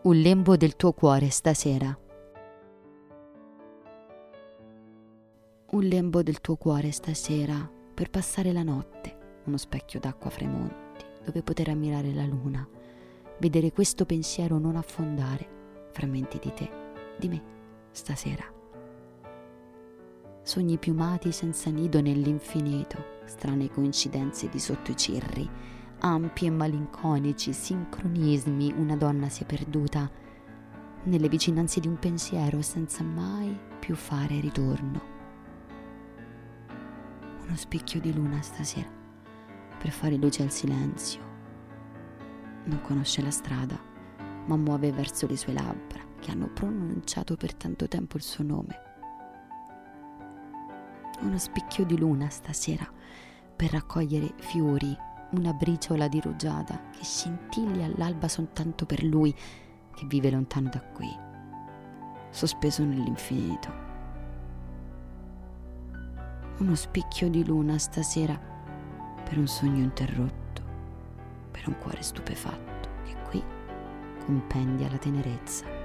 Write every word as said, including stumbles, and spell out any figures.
Un lembo del tuo cuore stasera. Un lembo del tuo cuore stasera per passare la notte, uno specchio d'acqua fra i monti, dove poter ammirare la luna, vedere questo pensiero non affondare, frammenti di te, di me, stasera. Sogni piumati senza nido nell'infinito, strane coincidenze di sotto i cirri, ampi e malinconici sincronismi, una donna si è perduta nelle vicinanze di un pensiero senza mai più fare ritorno. Uno spicchio di luna stasera per fare luce al silenzio. Non conosce la strada, ma muove verso le sue labbra che hanno pronunciato per tanto tempo il suo nome. Uno spicchio di luna stasera per raccogliere fiori, una briciola di rugiada che scintilli all'alba soltanto per lui che vive lontano da qui, sospeso nell'infinito. Uno spicchio di luna stasera per un sogno interrotto, per un cuore stupefatto che qui compendia la tenerezza